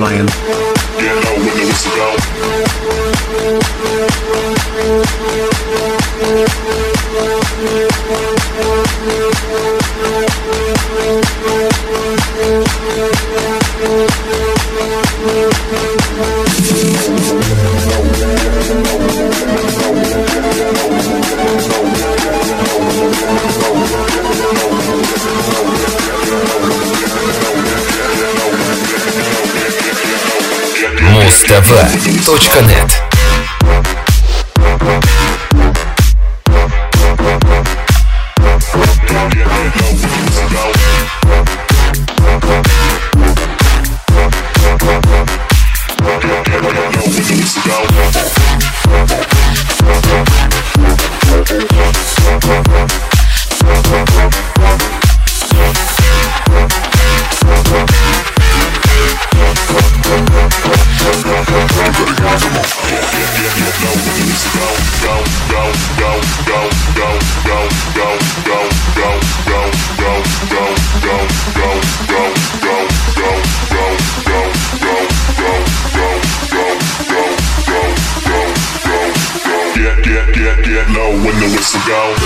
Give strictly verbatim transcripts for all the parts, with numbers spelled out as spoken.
Lion. Get low when the whistle go. Муз-ТВ точка нет. Get low when the whistle go.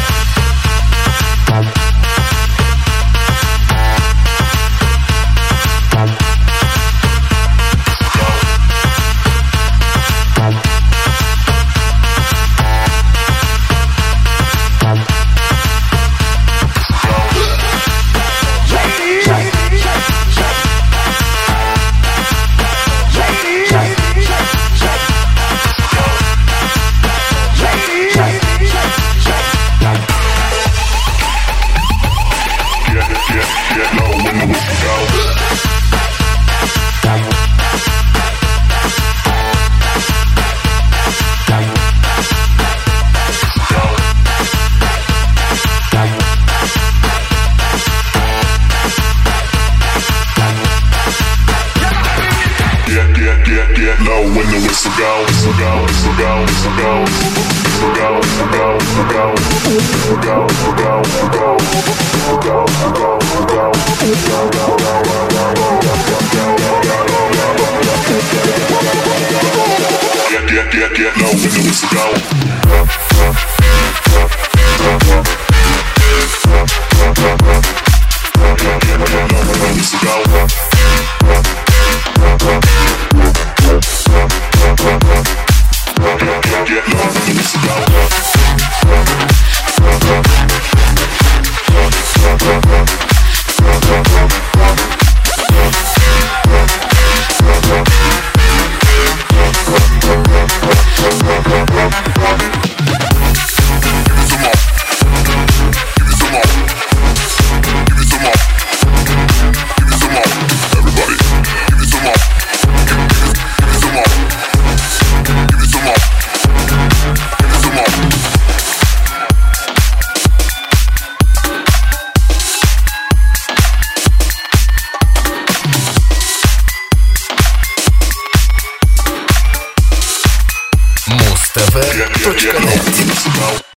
Get low when the whistle go, whistle go, whistle go, whistle go, whistle go, whistle go, whistle go, whistle go, whistle go, whistle go, whistle go, whistle go, whistle go, whistle go, Get get get get low when the whistle go. Муз-ТВ точка нет.